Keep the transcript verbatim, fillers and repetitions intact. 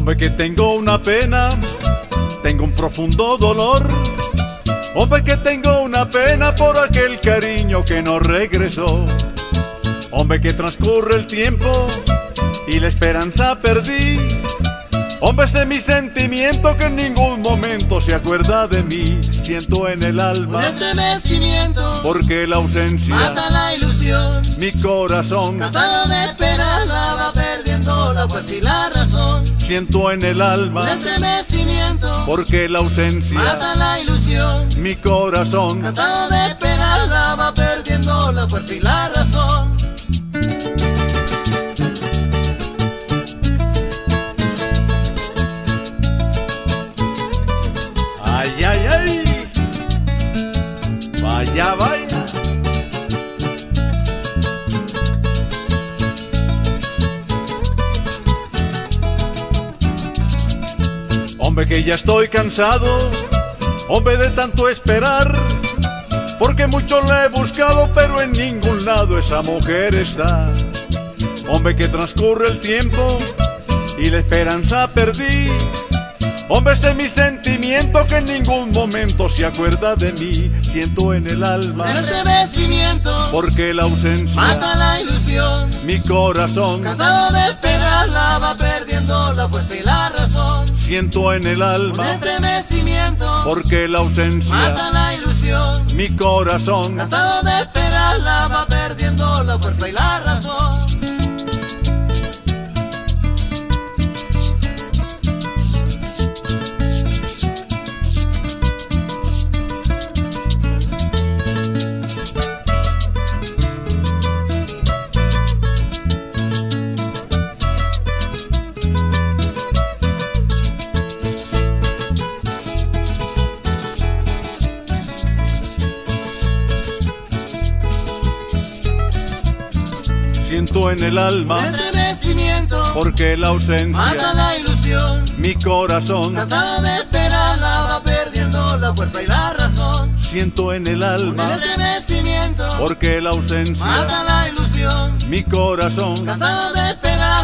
Hombre, que tengo una pena, tengo un profundo dolor. Hombre, que tengo una pena por aquel cariño que no regresó. Hombre, que transcurre el tiempo y la esperanza perdí. Hombre, ese es mi sentimiento que en ningún momento se acuerda de mí. Siento en el alma un estremecimiento, porque la ausencia mata la ilusión. Mi corazón, cansado de esperarla, va perdiendo la fuerza y la razón. Siento en el alma un estremecimiento, porque la ausencia mata la ilusión. Mi corazón, cansado de esperarla, va perdiendo la fuerza y la razón. Ay, ay, ay, vaya, vaya. Hombre, que ya estoy cansado, hombre, de tanto esperar, porque mucho le he buscado, pero en ningún lado esa mujer está. Hombre, que transcurre el tiempo y la esperanza perdí. Hombre, ese es mi sentimiento que en ningún momento se acuerda de mí. Siento en el alma el estremecimiento, porque la ausencia mata la ilusión. Mi corazón, cansado de esperarla, va perdiendo la fuerza y la razón. Siento en el alma el estremecimiento, porque la ausencia mata la ilusión. Mi corazón, cansado de esperarla, va perdiendo la fuerza y la razón. Siento en el alma el estremecimiento, porque la ausencia mata la ilusión. Mi corazón, cansado de esperarla, va perdiendo la fuerza y la razón. Siento en el alma el estremecimiento, porque la ausencia mata la ilusión. Mi corazón, cansado de esperarla,